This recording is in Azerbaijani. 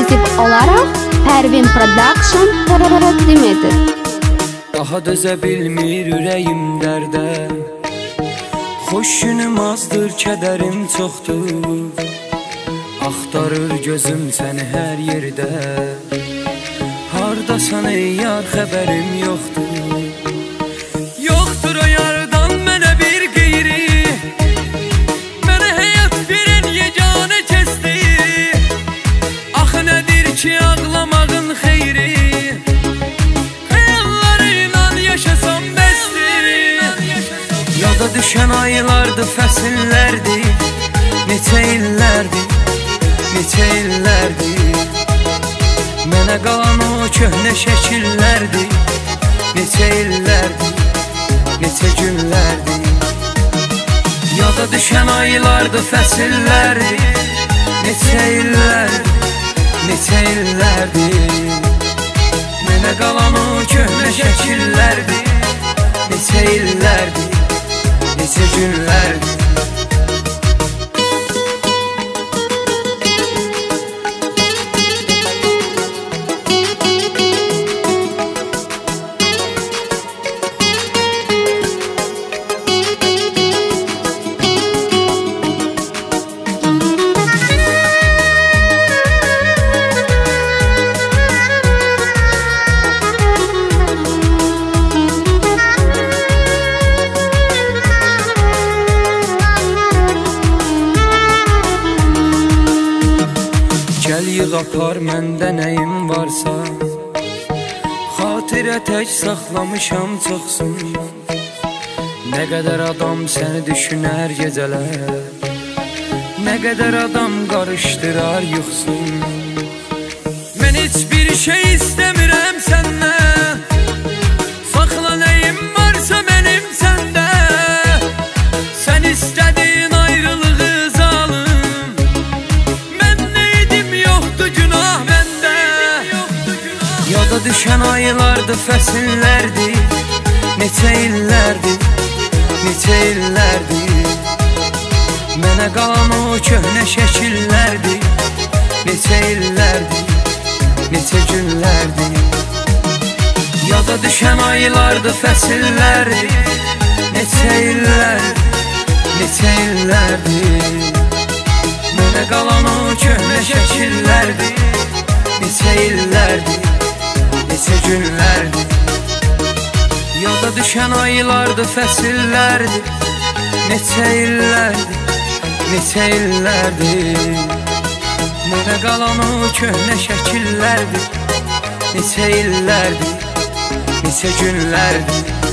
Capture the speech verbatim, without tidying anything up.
ekskluziv olaraq Pərvin Production təqdim edir. Daha dözə bilmir ürəyim dərdə, xoş günüm azdır, kədərim çoxdur. Axtarır gözüm səni hər yerdə, hardasan ey yar, xəbərim yoxdur. Yoxdur o yardan mənə bir qeyri, mənə həyat verən yeganə kəsdir. Axı nədir ki ağlamağın xeyri, xəyallarıyla yaşasam bəsdir. Yada düşən aylardır, fəsillərdir, neçə illərdir, neçə illərdir. Mənə qalan o köhnə şəkillərdir, neçə illərdir, neçə günlərdir. Yada düşən aylardır, fəsillərdir, neçə illərdir, neçə illərdir. Mənə qalan o köhnə şəkillərdir, neçə illərdir, neçə günlərdir. Gəl yığ apar məndə nəyim varsa, xatirə tək saxlamışam çoxsun. Nə qədər adam səni düşünər gecələr, nə qədər adam qarışdırar yuxsun. Mən heç bir şey istəmirəm səndən, saxla nəyim varsa mənim səndə. Sən istədin ayrılığı zalım, mən neydim yoxdu günah məndə. Yada düşən aylardır, fəsillərdir, neçə illərdir, neçə illərdir. Mənə qalan o köhnə şəkillərdir, neçə illərdir, neçə günlərdir. Yada düşən aylardır, fəsillərdir, neçə illərdir, neçə illərdir. Mənə qalan o köhnə şəkillərdir, neçə illərdir, neçə günlərdir. Yada düşən aylardır, fəsillərdir, neçə illərdir, neçə illərdir. Mənə qalan o köhnə şəkillərdir, neçə illərdir, neçə günlərdir.